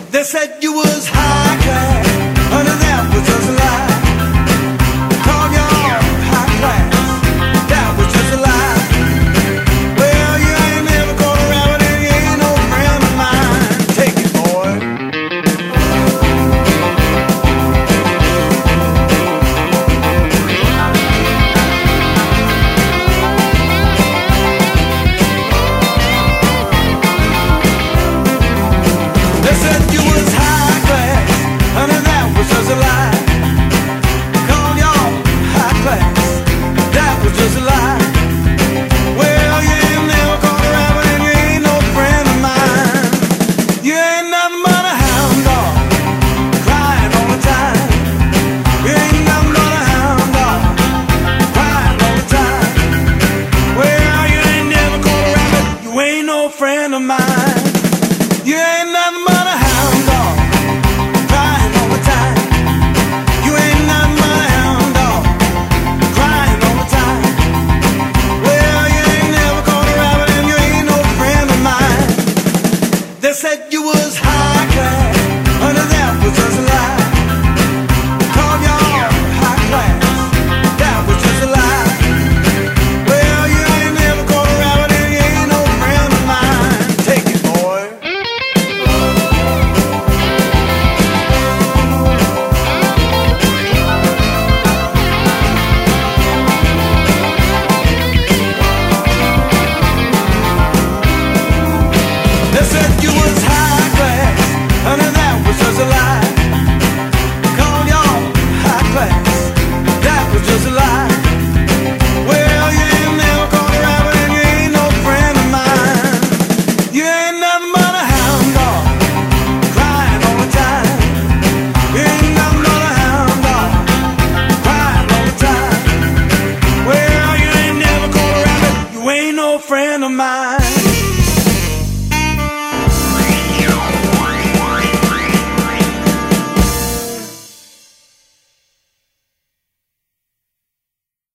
They said you was high class, honey, that was just a lie. Called you high class, that was just a lie. Well, you ain't never gonna around and you ain't no friend of mine. Take it, boy. They said you was high class, honey, that was just a lie. Called y'all high class, that was just a lie. Well, you ain't never gonna around and you ain't no friend of mine. You ain't nothing but a hound dog, crying all the time. You ain't nothing but a hound dog, crying all the time. Well, you ain't never gonna around and you ain't no friend of mine. You ain't nothing but a hound dog, crying all the time. You ain't nothing but a hound dog, crying all the time. Well, you ain't never gonna rabbit and you ain't no friend of mine. They said you was